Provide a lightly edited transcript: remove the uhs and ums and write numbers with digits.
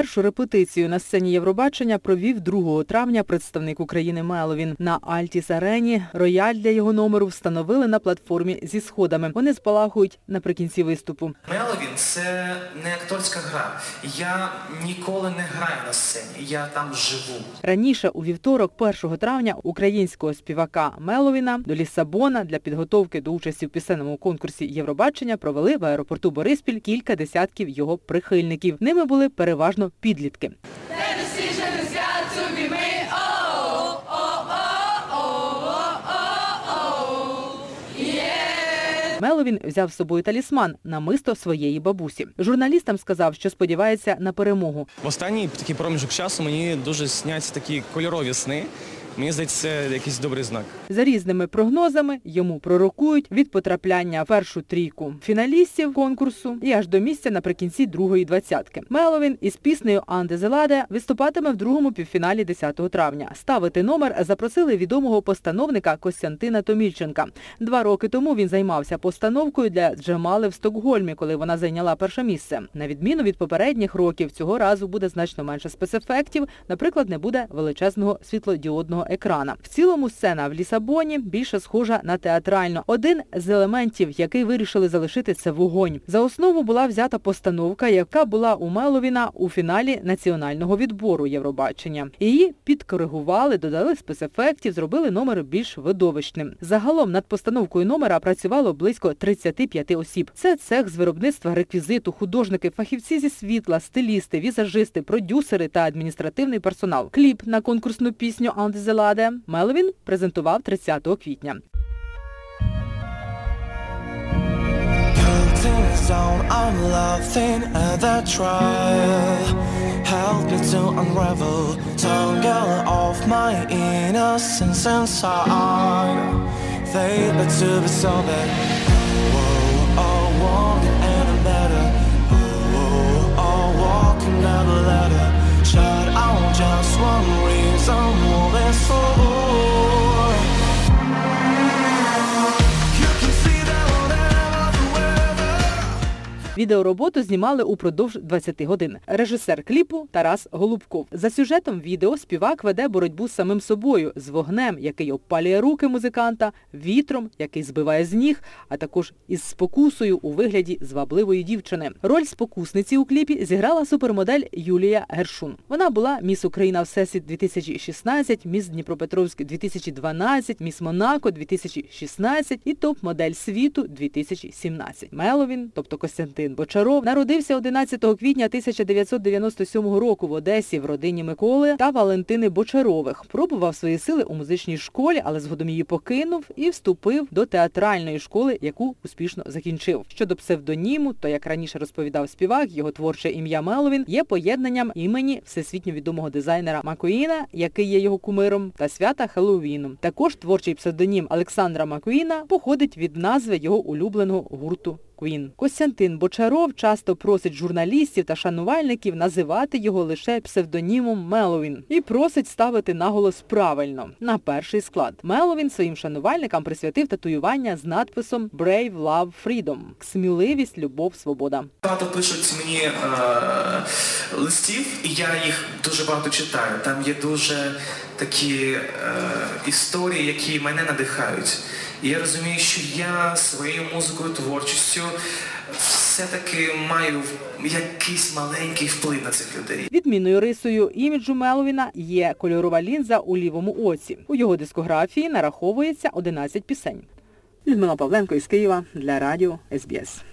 Першу репетицію на сцені Євробачення провів 2 травня представник України Меловін. На Альтіс-арені рояль для його номеру встановили на платформі зі сходами. Вони спалахують наприкінці виступу. Меловін – це не акторська гра. Я ніколи не граю на сцені, я там живу. Раніше, у вівторок, 1 травня, українського співака Меловіна до Ліссабона для підготовки до участі в пісенному конкурсі Євробачення провели в аеропорту Бориспіль кілька десятків його прихильників. Ними були переважно підлітки. Меловін взяв з собою талісман – намисто своєї бабусі. Журналістам сказав, що сподівається на перемогу. В останній такий проміжок часу мені дуже сняться такі кольорові сни. Мені здається, це якийсь добрий знак. За різними прогнозами йому пророкують від потрапляння в першу трійку фіналістів конкурсу і аж до місця наприкінці другої двадцятки. Меловін із піснею «Анде Зеладе» виступатиме в другому півфіналі 10 травня. Ставити номер запросили відомого постановника Костянтина Томільченка. 2 роки тому він займався постановкою для Джамали в Стокгольмі, коли вона зайняла перше місце. На відміну від попередніх років, цього разу буде значно менше спецефектів, наприклад, не буде величезного світлодіодного екрана. В цілому сцена в Ліссабоні більше схожа на театральну. Один з елементів, який вирішили залишити, це вогонь. За основу була взята постановка, яка була у Меловіна у фіналі національного відбору Євробачення. Її підкоригували, додали спецефектів, зробили номер більш видовищним. Загалом над постановкою номера працювало близько 35 осіб. Це цех з виробництва реквізиту, художники, фахівці зі світла, стилісти, візажисти, продюсери та адміністративний персонал. Кліп на конкурсну пісню «Анде Зеладе» Меловін презентував 30 квітня. Відеороботу знімали упродовж 20 годин. Режисер кліпу Тарас Голубков. За сюжетом відео співак веде боротьбу з самим собою, з вогнем, який опалює руки музиканта, вітром, який збиває з ніг, а також із спокусою у вигляді звабливої дівчини. Роль спокусниці у кліпі зіграла супермодель Юлія Гершун. Вона була міс Україна Всесвіт 2016, міс Дніпропетровськ 2012, міс Монако 2016 і топ-модель світу 2017. Меловін, тобто Костянтин Бочаров, народився 11 квітня 1997 року в Одесі в родині Миколи та Валентини Бочарових. Пробував свої сили у музичній школі, але згодом її покинув і вступив до театральної школи, яку успішно закінчив. Щодо псевдоніму, то, як раніше розповідав співак, його творче ім'я Меловін є поєднанням імені всесвітньо відомого дизайнера Маккуїна, який є його кумиром, та свята Хеллоуіну. Також творчий псевдонім Олександра Маккуїна походить від назви його улюбленого гурту Queen. Костянтин Бочаров часто просить журналістів та шанувальників називати його лише псевдонімом Меловін і просить ставити наголос правильно, на перший склад. Меловін своїм шанувальникам присвятив татуювання з надписом «Brave, Love, Freedom» – сміливість, любов, свобода. Багато пишуть мені листів, і я їх дуже багато читаю. Там є дуже такі історії, які мене надихають. І я розумію, що я своєю музикою, творчістю все-таки маю якийсь маленький вплив на цих людей. Відмінною рисою іміджу Меловіна є кольорова лінза у лівому оці. У його дискографії нараховується 11 пісень. Людмила Павленко із Києва для радіо СБС.